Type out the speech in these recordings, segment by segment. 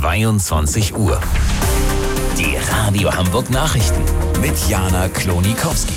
22 Uhr. Die Radio Hamburg Nachrichten mit Jana Klonikowski.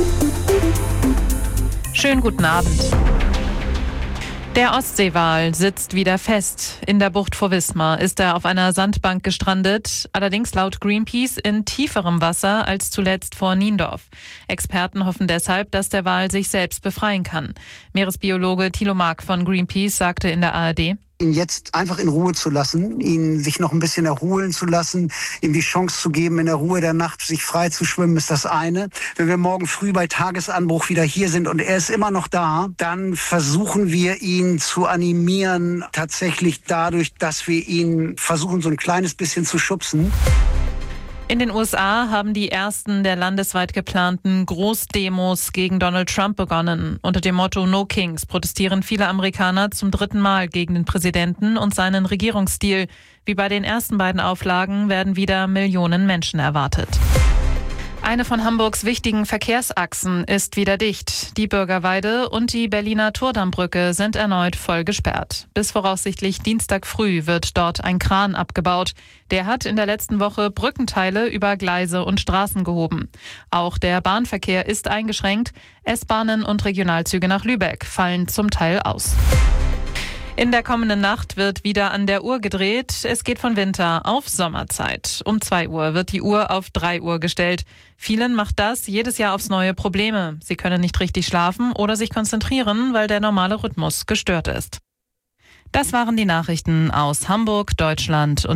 Schönen guten Abend. Der Ostseewal sitzt wieder fest. In der Bucht vor Wismar ist er auf einer Sandbank gestrandet, allerdings laut Greenpeace in tieferem Wasser als zuletzt vor Niendorf. Experten hoffen deshalb, dass der Wal sich selbst befreien kann. Meeresbiologe Thilo Mark von Greenpeace sagte in der ARD: Ihn jetzt einfach in Ruhe zu lassen, ihn sich noch ein bisschen erholen zu lassen, ihm die Chance zu geben, in der Ruhe der Nacht sich frei zu schwimmen, ist das eine. Wenn wir morgen früh bei Tagesanbruch wieder hier sind und er ist immer noch da, dann versuchen wir ihn zu animieren, tatsächlich dadurch, dass wir ihn versuchen, so ein kleines bisschen zu schubsen. In den USA haben die ersten der landesweit geplanten Großdemos gegen Donald Trump begonnen. Unter dem Motto No Kings protestieren viele Amerikaner zum 3. Mal gegen den Präsidenten und seinen Regierungsstil. Wie bei den ersten beiden Auflagen werden wieder Millionen Menschen erwartet. Eine von Hamburgs wichtigen Verkehrsachsen ist wieder dicht. Die Bürgerweide und die Berliner Turdammbrücke sind erneut voll gesperrt. Bis voraussichtlich Dienstag früh wird dort ein Kran abgebaut. Der hat in der letzten Woche Brückenteile über Gleise und Straßen gehoben. Auch der Bahnverkehr ist eingeschränkt. S-Bahnen und Regionalzüge nach Lübeck fallen zum Teil aus. In der kommenden Nacht wird wieder an der Uhr gedreht. Es geht von Winter auf Sommerzeit. Um 2 Uhr wird die Uhr auf 3 Uhr gestellt. Vielen macht das jedes Jahr aufs Neue Probleme. Sie können nicht richtig schlafen oder sich konzentrieren, weil der normale Rhythmus gestört ist. Das waren die Nachrichten aus Hamburg, Deutschland und